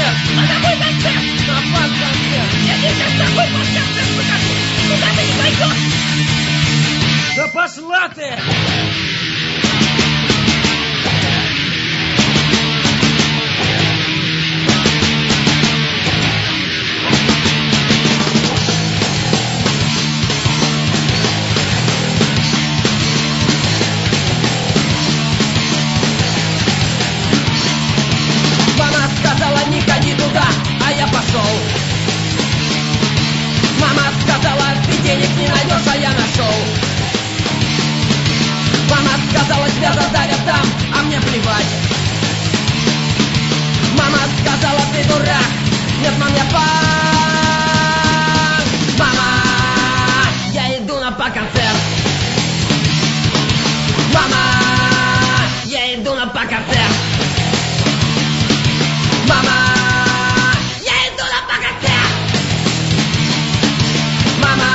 концерт. На какой концерт? На фан-концерт. Я тебе сейчас такой подконцерт покажу. Никуда ты не пойдешь. Да пошла ты! Мама сказала, не ходи туда, а я пошел. Мама сказала, ты денег не найдешь, а я нашел. Мама сказала, тебя задавят там, а мне плевать. Мама сказала, ты дурак. Нет, мам, я пан. Мама, я иду на по-концерт. Мама, я иду на по-концерт. Мама, я иду на по-концерт. Мама.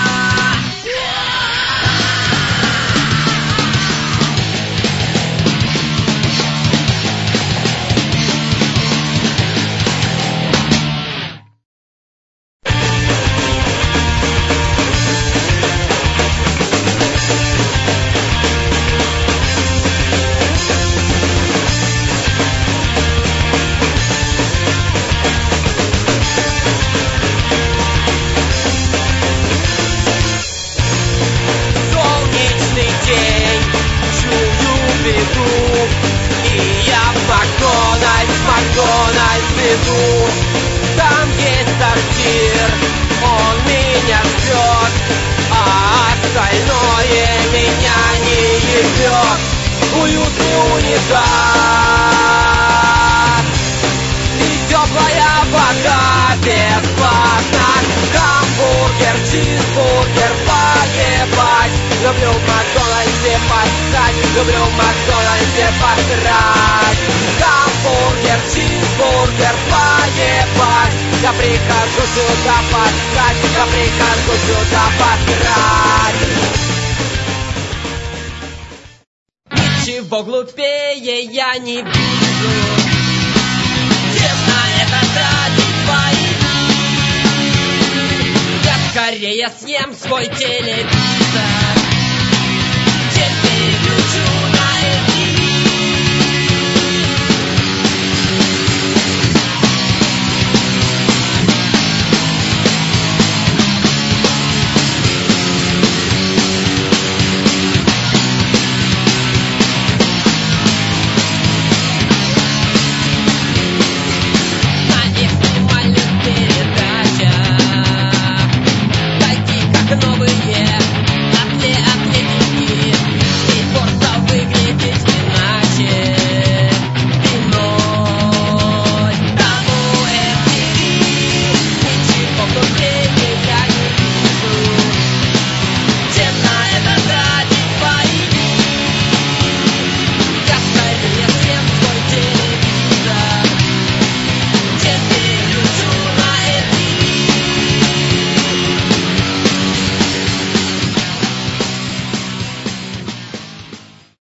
Солнечный день, чую беду, и я в Макдональдс иду. Там есть сортир, он меня ждет, а остальное меня не ебет. Уютный унитаз и теплая вода бесплатно. Гамбургер, чизбургер, поебать. Люблю в Макдональдсе поссать, люблю в Макдональдсе посрать. Гамбургер, чизбургер, поебать. Я прихожу сюда поссать, я прихожу сюда посрать. Ничего глупее я не вижу, честно, это ради твоих. Я скорее съем свой телевизор.